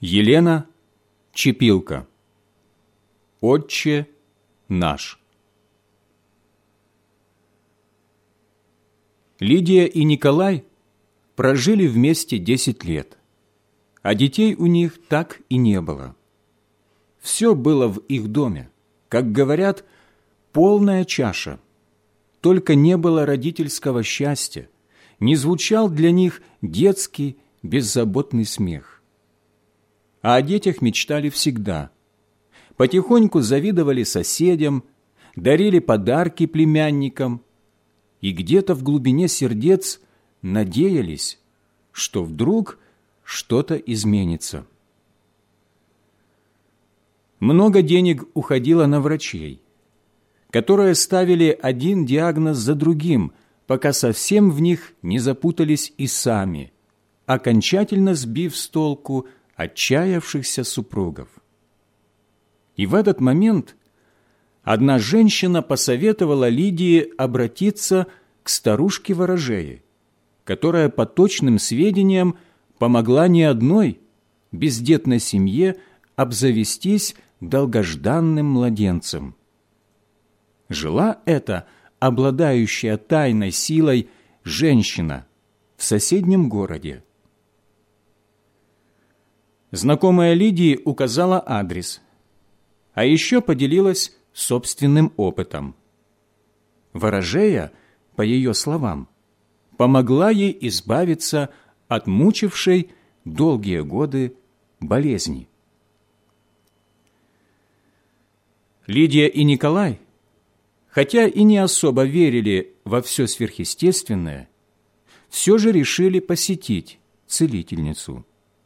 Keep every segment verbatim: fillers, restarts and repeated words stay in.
Елена Чепилко. «Отче наш». Лидия и Николай прожили вместе десять лет, а детей у них так и не было. Все было в их доме, как говорят, полная чаша. Только не было родительского счастья, не звучал для них детский беззаботный смех. А о детях мечтали всегда. Потихоньку завидовали соседям, дарили подарки племянникам и где-то в глубине сердец надеялись, что вдруг что-то изменится. Много денег уходило на врачей, которые ставили один диагноз за другим, пока совсем в них не запутались и сами, окончательно сбив с толку отчаявшихся супругов. И в этот момент одна женщина посоветовала Лидии обратиться к старушке-ворожее, которая, по точным сведениям, помогла не одной бездетной семье обзавестись долгожданным младенцем. Жила эта, обладающая тайной силой, женщина в соседнем городе. Знакомая Лидии указала адрес, а еще поделилась собственным опытом. Ворожея, по ее словам, помогла ей избавиться от мучившей долгие годы болезни. Лидия и Николай, хотя и не особо верили во все сверхъестественное, все же решили посетить целительницу.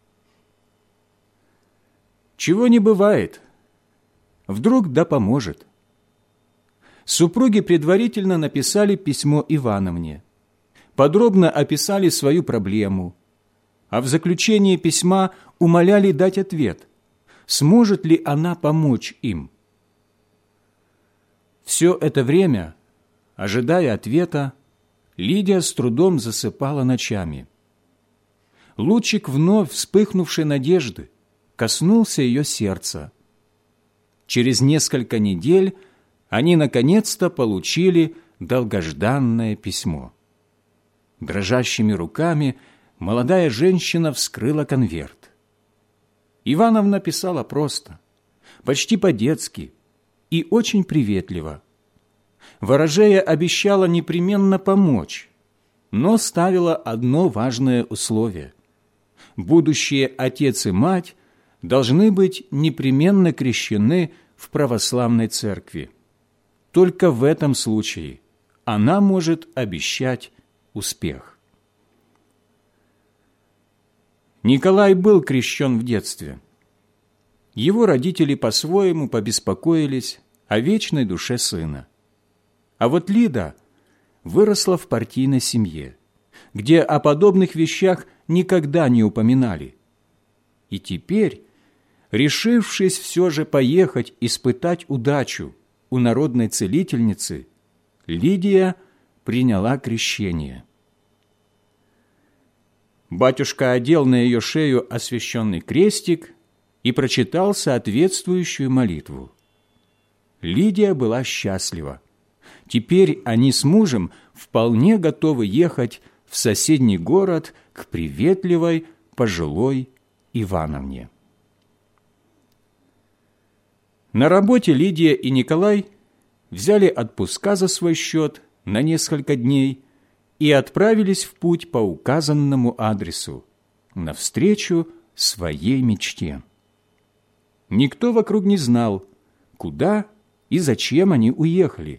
Чего не бывает, вдруг да поможет. Супруги предварительно написали письмо Ивановне, подробно описали свою проблему, а в заключении письма умоляли дать ответ, сможет ли она помочь им. Все это время, ожидая ответа, Лидия с трудом засыпала ночами. Лучик вновь вспыхнувшей надежды коснулся ее сердца. Через несколько недель они наконец-то получили долгожданное письмо. Дрожащими руками молодая женщина вскрыла конверт. Ивановна писала просто, почти по-детски и очень приветливо. Ворожея обещала непременно помочь, но ставила одно важное условие. Будущие отец и мать должны быть непременно крещены в православной церкви. Только в этом случае она может обещать успех. Николай был крещен в детстве. Его родители по-своему побеспокоились о вечной душе сына. А вот Лида выросла в партийной семье, где о подобных вещах никогда не упоминали. И теперь, решившись все же поехать испытать удачу у народной целительницы, Лидия приняла крещение. Батюшка одел на ее шею освященный крестик и прочитал соответствующую молитву. Лидия была счастлива. Теперь они с мужем вполне готовы ехать в соседний город к приветливой пожилой Ивановне. На работе Лидия и Николай взяли отпуска за свой счет на несколько дней и отправились в путь по указанному адресу, навстречу своей мечте. Никто вокруг не знал, куда и зачем они уехали.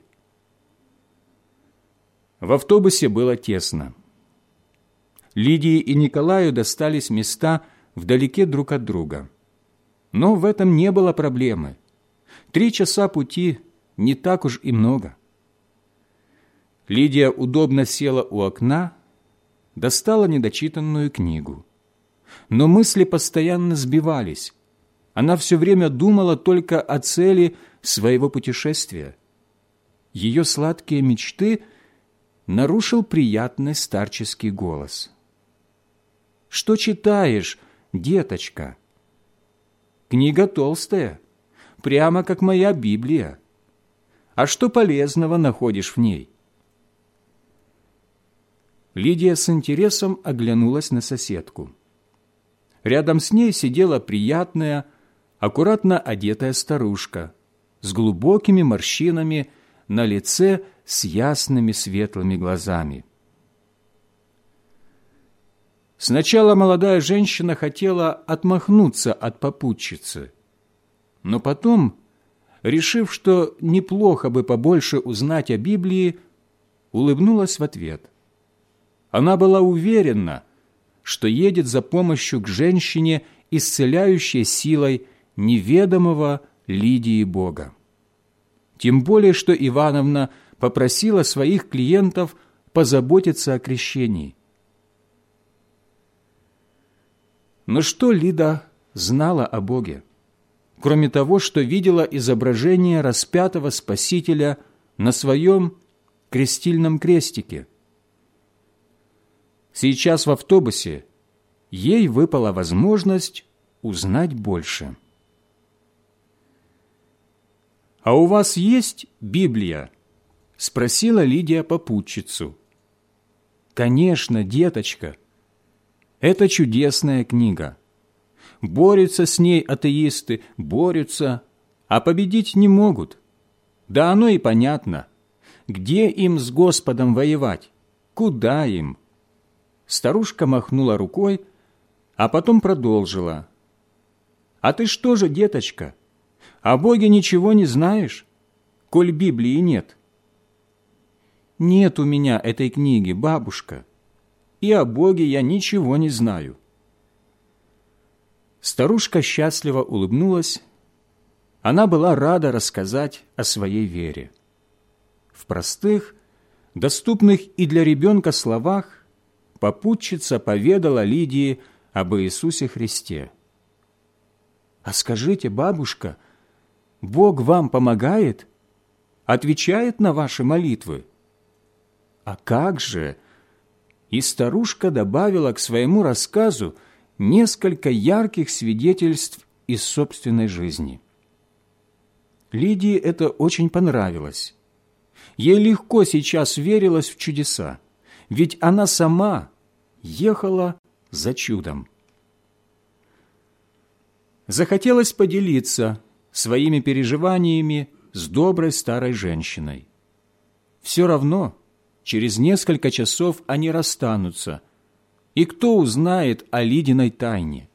В автобусе было тесно. Лидии и Николаю достались места вдалеке друг от друга. Но в этом не было проблемы. Три часа пути не так уж и много. Лидия удобно села у окна, достала недочитанную книгу. Но мысли постоянно сбивались. Она все время думала только о цели своего путешествия. Ее сладкие мечты нарушил приятный старческий голос. «Что читаешь, деточка?» книга толстая, прямо как моя Библия. А что полезного находишь в ней?» Лидия с интересом оглянулась на соседку. Рядом с ней сидела приятная, аккуратно одетая старушка с глубокими морщинами на лице, с ясными светлыми глазами. Сначала молодая женщина хотела отмахнуться от попутчицы, но потом, решив, что неплохо бы побольше узнать о Библии, улыбнулась в ответ. Она была уверена, что едет за помощью к женщине, исцеляющей силой неведомого Лидии Бога. Тем более, что Ивановна попросила своих клиентов позаботиться о крещении. Но что Лида знала о Боге, кроме того, что видела изображение распятого Спасителя на своем крестильном крестике? Сейчас в автобусе ей выпала возможность узнать больше. «А у вас есть Библия?» – спросила Лидия попутчицу. «Конечно, деточка. Это чудесная книга. Борются с ней атеисты, борются, а победить не могут. Да оно и понятно. Где им с Господом воевать? Куда им?» Старушка махнула рукой, а потом продолжила. «А ты что же, деточка, о Боге ничего не знаешь, коль Библии нет?» «Нет у меня этой книги, бабушка, и о Боге я ничего не знаю». Старушка счастливо улыбнулась. Она была рада рассказать о своей вере. В простых, доступных и для ребенка словах попутчица поведала Лидии об Иисусе Христе. «А скажите, бабушка, Бог вам помогает? Отвечает на ваши молитвы?» «А как же?» И старушка добавила к своему рассказу несколько ярких свидетельств из собственной жизни. Лидии это очень понравилось. Ей легко сейчас верилось в чудеса, ведь она сама ехала за чудом. Захотелось поделиться своими переживаниями с доброй старой женщиной. Все равно через несколько часов они расстанутся, и кто узнает о Лидиной тайне?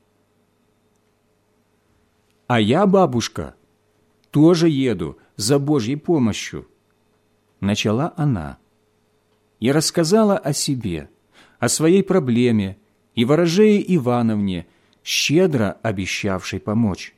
«А я, бабушка, тоже еду за Божьей помощью», — начала она, и рассказала о себе, о своей проблеме и ворожее Ивановне, щедро обещавшей помочь.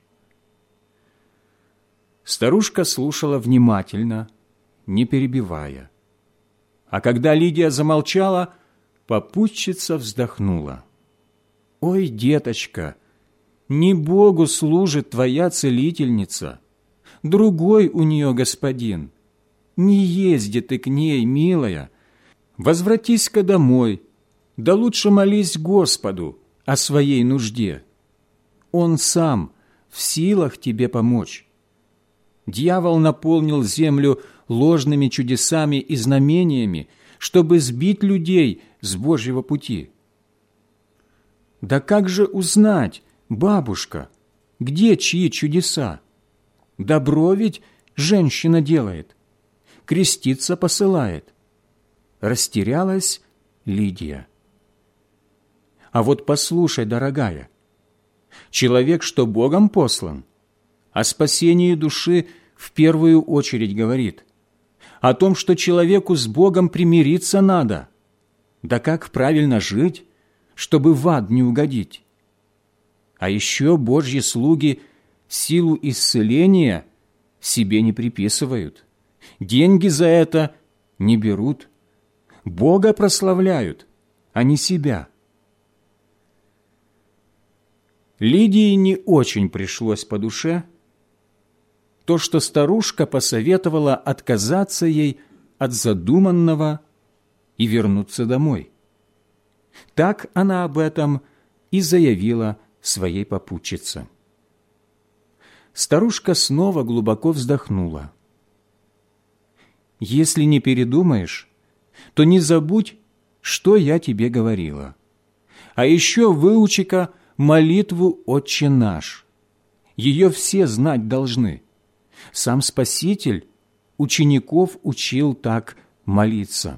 Старушка слушала внимательно, не перебивая. А когда Лидия замолчала, попутчица вздохнула. «Ой, деточка, не Богу служит твоя целительница, другой у нее господин. Не езди ты к ней, милая, возвратись-ка домой, да лучше молись Господу о своей нужде. Он сам в силах тебе помочь». Дьявол наполнил землю ложными чудесами и знамениями, чтобы сбить людей с Божьего пути. «Да как же узнать, бабушка, где чьи чудеса? Добро ведь женщина делает, креститься посылает». Растерялась Лидия. «А вот послушай, дорогая, человек, что Богом послан, о спасении души в первую очередь говорит, о том, что человеку с Богом примириться надо, да как правильно жить, чтобы в ад не угодить. А еще Божьи слуги силу исцеления себе не приписывают, деньги за это не берут, Бога прославляют, а не себя». Лидии не очень пришлось по душе то, что старушка посоветовала отказаться ей от задуманного и вернуться домой. Так она об этом и заявила своей попутчице. старушка снова глубоко вздохнула. «Если не передумаешь, то не забудь, что я тебе говорила. А еще выучи-ка молитву «Отче наш». Ее все знать должны. Сам Спаситель учеников учил так молиться».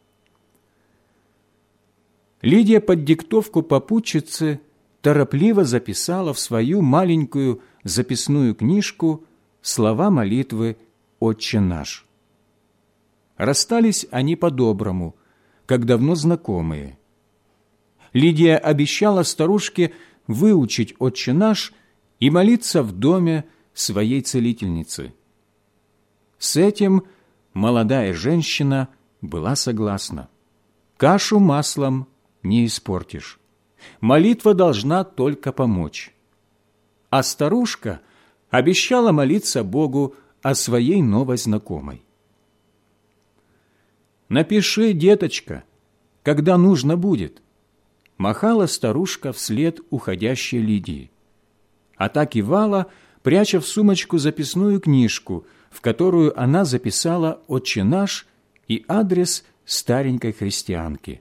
Лидия под диктовку попутчицы торопливо записала в свою маленькую записную книжку слова молитвы «Отче наш». Расстались они по-доброму, как давно знакомые. Лидия обещала старушке выучить «Отче наш» и молиться в доме своей целительницы. С этим молодая женщина была согласна. Кашу маслом не испортишь. Молитва должна только помочь. А старушка обещала молиться Богу о своей новой знакомой. «Напиши, деточка, когда нужно будет», — махала старушка вслед уходящей Лидии. А та кивала, пряча в сумочку записную книжку, в которую она записала «Отче наш» и адрес старенькой христианки.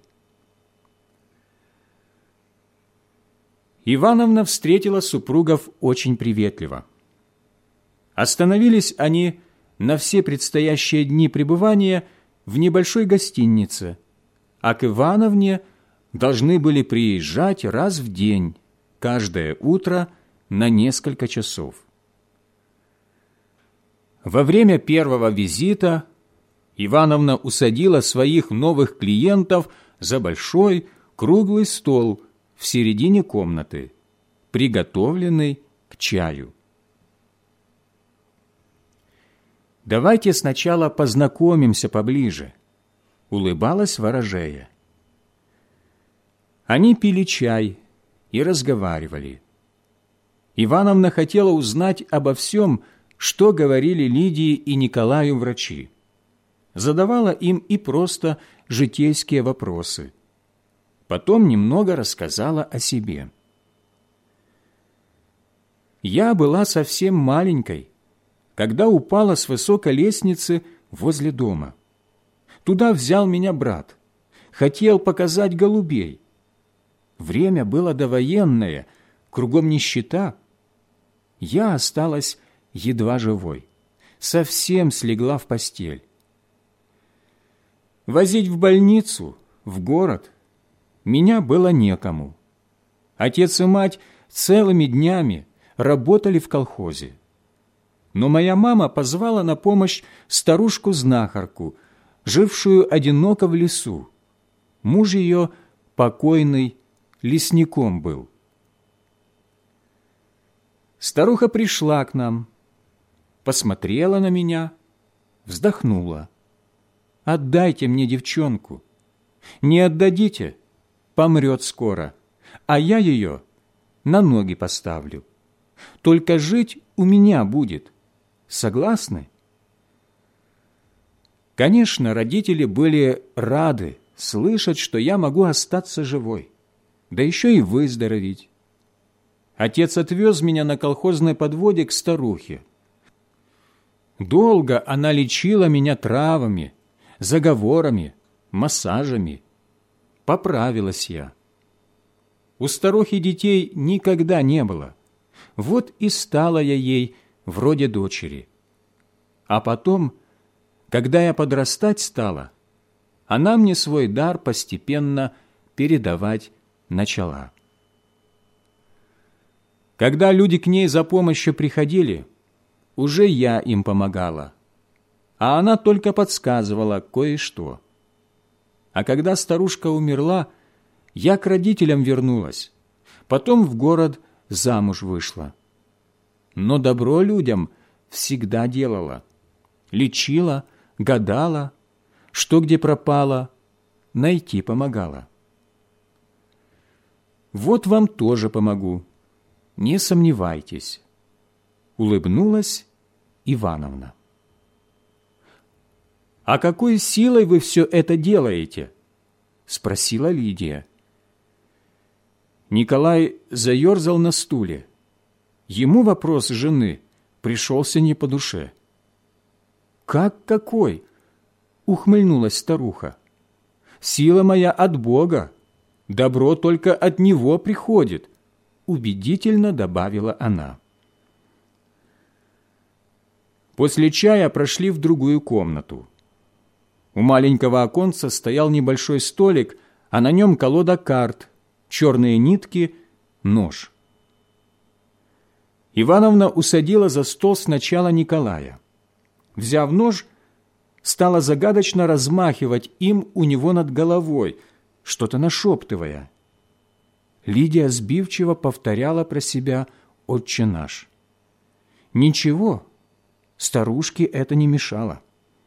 Ивановна встретила супругов очень приветливо. Остановились они на все предстоящие дни пребывания в небольшой гостинице, а к Ивановне должны были приезжать раз в день, каждое утро на несколько часов. Во время первого визита Ивановна усадила своих новых клиентов за большой круглый стол в середине комнаты, приготовленный к чаю. «Давайте сначала познакомимся поближе», — улыбалась ворожея. Они пили чай и разговаривали. Ивановна хотела узнать обо всем, что говорили Лидии и Николаю врачи. Задавала им и просто житейские вопросы. Потом немного рассказала о себе. «Я была совсем маленькой, когда упала с высокой лестницы возле дома. Туда взял меня брат, хотел показать голубей. Время было довоенное, кругом нищета. Я осталась едва живой, совсем слегла в постель. Возить в больницу, в город, меня было некому. Отец и мать целыми днями работали в колхозе. Но моя мама позвала на помощь старушку-знахарку, жившую одиноко в лесу. Муж ее, покойный, лесником был. Старуха пришла к нам, посмотрела на меня, вздохнула. «Отдайте мне девчонку. Не отдадите, помрет скоро, а я ее на ноги поставлю. Только жить у меня будет. Согласны?» Конечно, родители были рады слышать, что я могу остаться живой, да еще и выздороветь. Отец отвез меня на колхозной подводе к старухе. Долго она лечила меня травами, заговорами, массажами. Поправилась я. У старухи детей никогда не было. Вот и стала я ей вроде дочери. А потом, когда я подрастать стала, она мне свой дар постепенно передавать начала. Когда люди к ней за помощью приходили, уже я им помогала, а она только подсказывала кое-что. А когда старушка умерла, я к родителям вернулась, потом в город замуж вышла. Но добро людям всегда делала, лечила, гадала, что где пропало, найти помогала. Вот вам тоже помогу, не сомневайтесь, улыбнулась Ивановна. «А какой силой вы все это делаете?» – спросила Лидия. Николай заерзал на стуле. Ему вопрос жены пришелся не по душе. «Как какой?» — ухмыльнулась старуха. «Сила моя от Бога, добро только от Него приходит», — убедительно добавила она. После чая прошли в другую комнату. У маленького оконца стоял небольшой столик, а на нем колода карт, черные нитки, нож. Ивановна усадила за стол сначала Николая. Взяв нож, стала загадочно размахивать им у него над головой, что-то нашептывая. Лидия сбивчиво повторяла про себя «Отче наш». Ничего, старушке это не мешало.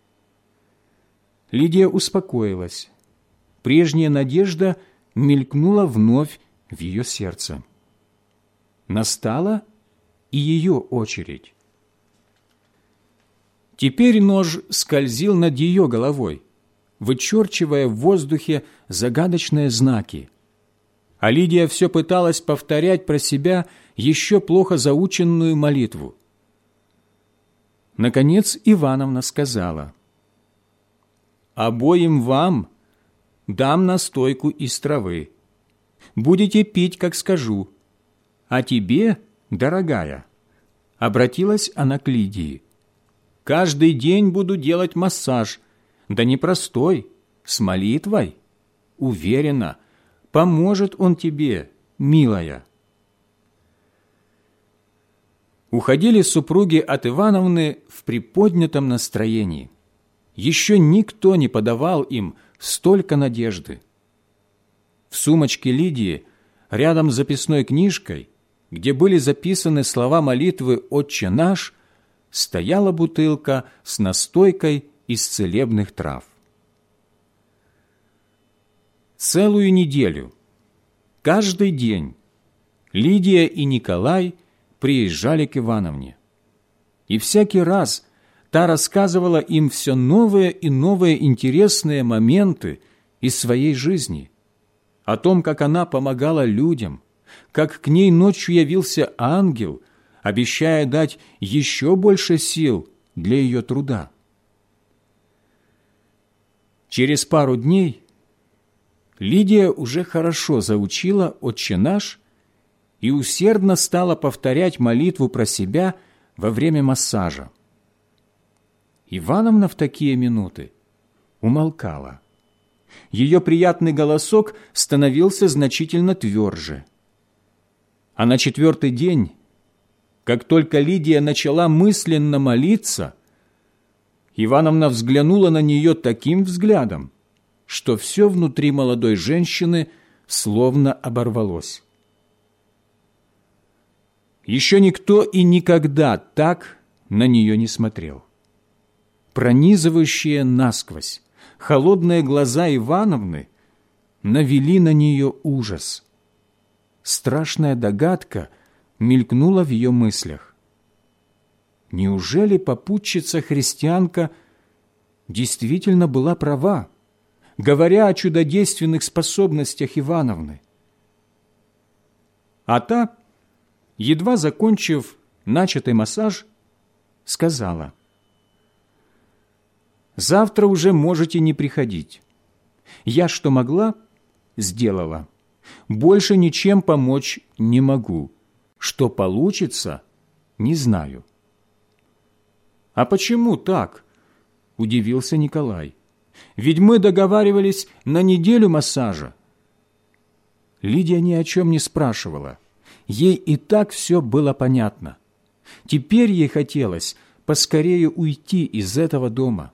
Лидия успокоилась. Прежняя надежда мелькнула вновь в ее сердце. Настала и ее очередь. Теперь нож скользил над ее головой, вычерчивая в воздухе загадочные знаки. А Лидия все пыталась повторять про себя еще плохо заученную молитву. Наконец Ивановна сказала: «Обоим вам дам настойку из травы. Будете пить, как скажу. А тебе, дорогая, — обратилась она к Лидии, — каждый день буду делать массаж, да не простой, с молитвой. Уверена, поможет он тебе, милая». Уходили супруги от Ивановны в приподнятом настроении. Еще никто не подавал им столько надежды. В сумочке Лидии, рядом с записной книжкой, где были записаны слова молитвы «Отче наш», стояла бутылка с настойкой из целебных трав. Целую неделю, каждый день, Лидия и Николай приезжали к Ивановне. И всякий раз та рассказывала им все новые и новые интересные моменты из своей жизни, о том, как она помогала людям, как к ней ночью явился ангел, обещая дать еще больше сил для ее труда. Через пару дней Лидия уже хорошо заучила «Отче наш» и усердно стала повторять молитву про себя во время массажа. Ивановна в такие минуты умолкала. Ее приятный голосок становился значительно тверже. А на четвертый день, как только Лидия начала мысленно молиться, Ивановна взглянула на нее таким взглядом, что все внутри молодой женщины словно оборвалось. Еще никто и никогда так на нее не смотрел. Пронизывающие насквозь холодные глаза Ивановны навели на нее ужас. Страшная догадка мелькнула в ее мыслях. Неужели попутчица-христианка действительно была права, говоря о чудодейственных способностях Ивановны? А та, едва закончив начатый массаж, сказала: «Завтра уже можете не приходить. Я что могла, сделала. Больше ничем помочь не могу. Что получится, не знаю». «А почему так?» – удивился Николай. «Ведь мы договаривались на неделю массажа». Лидия ни о чем не спрашивала. Ей и так все было понятно. Теперь ей хотелось поскорее уйти из этого дома.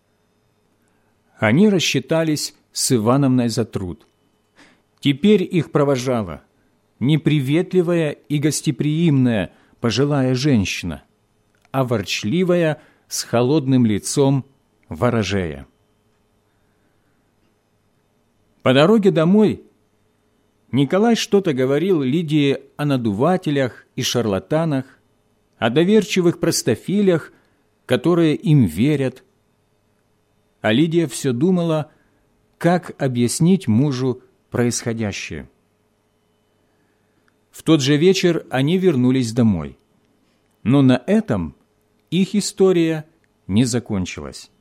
Они рассчитались с Ивановной за труд. Теперь их провожала неприветливая и гостеприимная пожилая женщина, а ворчливая с холодным лицом ворожея. По дороге домой Николай что-то говорил Лидии о надувателях и шарлатанах, о доверчивых простофилях, которые им верят. А Лидия все думала, как объяснить мужу происходящее. В тот же вечер они вернулись домой. Но на этом их история не закончилась.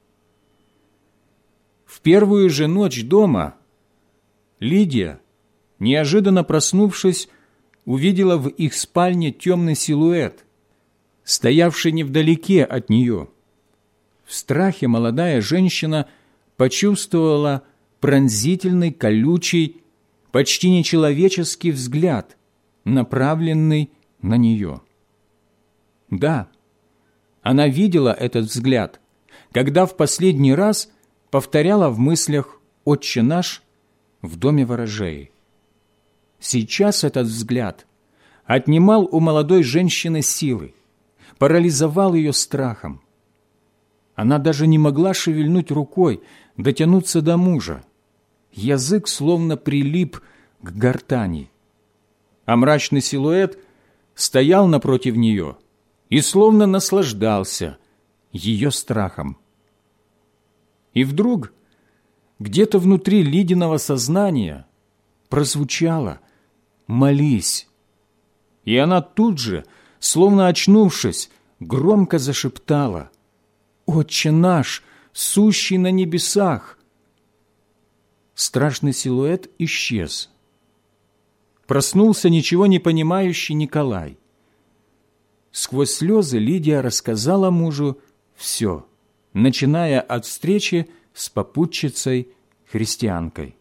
В первую же ночь дома Лидия, неожиданно проснувшись, увидела в их спальне темный силуэт, стоявший невдалеке от нее. В страхе молодая женщина почувствовала пронзительный, колючий, почти нечеловеческий взгляд, направленный на нее. Да, она видела этот взгляд, когда в последний раз повторяла в мыслях «Отче наш» в доме ворожеи. Сейчас этот взгляд отнимал у молодой женщины силы, парализовал ее страхом. Она даже не могла шевельнуть рукой, дотянуться до мужа. Язык словно прилип к гортани. А мрачный силуэт стоял напротив нее и словно наслаждался ее страхом. И вдруг где-то внутри Лидиного сознания прозвучало «Молись!». И она тут же, словно очнувшись, громко зашептала «Отче наш, сущий на небесах!». Страшный силуэт исчез. Проснулся ничего не понимающий Николай. Сквозь слезы Лидия рассказала мужу все, начиная от встречи с попутчицей-христианкой.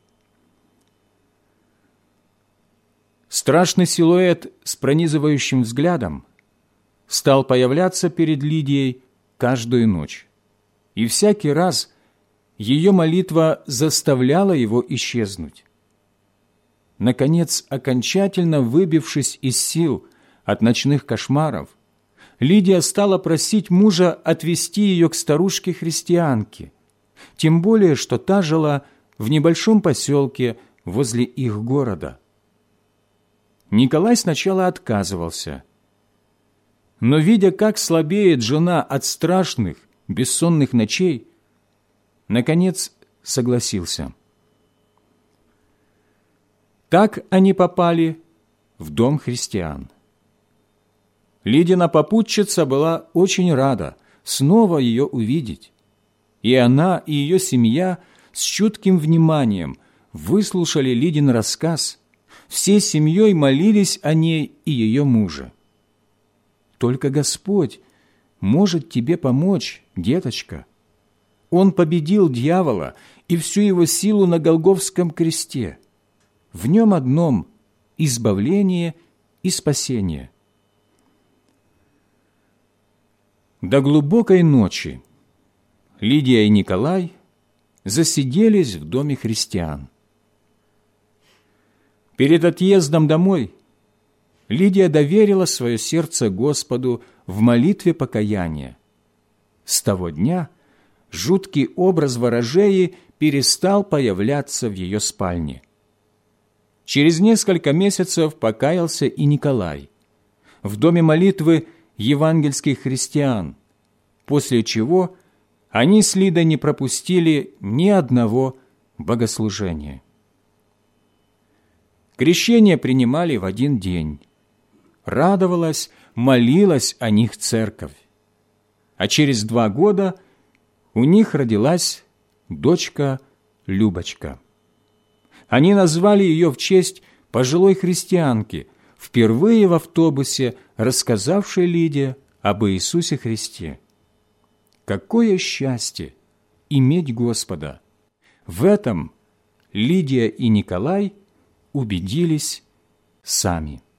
Страшный силуэт с пронизывающим взглядом стал появляться перед Лидией каждую ночь, и всякий раз ее молитва заставляла его исчезнуть. Наконец, окончательно выбившись из сил от ночных кошмаров, Лидия стала просить мужа отвезти ее к старушке-христианке, тем более, что та жила в небольшом поселке возле их города. Николай сначала отказывался, но, видя, как слабеет жена от страшных, бессонных ночей, наконец согласился. Так они попали в дом христиан. Лидина попутчица была очень рада снова ее увидеть, и она и ее семья с чутким вниманием выслушали Лидин рассказ, всей семьей молились о ней и ее муже. «Только Господь может тебе помочь, деточка. Он победил дьявола и всю его силу на Голгофском кресте. В нем одном избавление и спасение». До глубокой ночи Лидия и Николай засиделись в доме христиан. Перед отъездом домой Лидия доверила свое сердце Господу в молитве покаяния. С того дня жуткий образ ворожеи перестал появляться в ее спальне. Через несколько месяцев покаялся и Николай в доме молитвы евангельских христиан, после чего они с Лидой не пропустили ни одного богослужения. Крещение принимали в один день. Радовалась, молилась о них церковь. А через два года у них родилась дочка Любочка. Они назвали ее в честь пожилой христианки, впервые в автобусе рассказавшей Лиде об Иисусе Христе. Какое счастье иметь Господа! В этом Лидия и Николай убедились сами.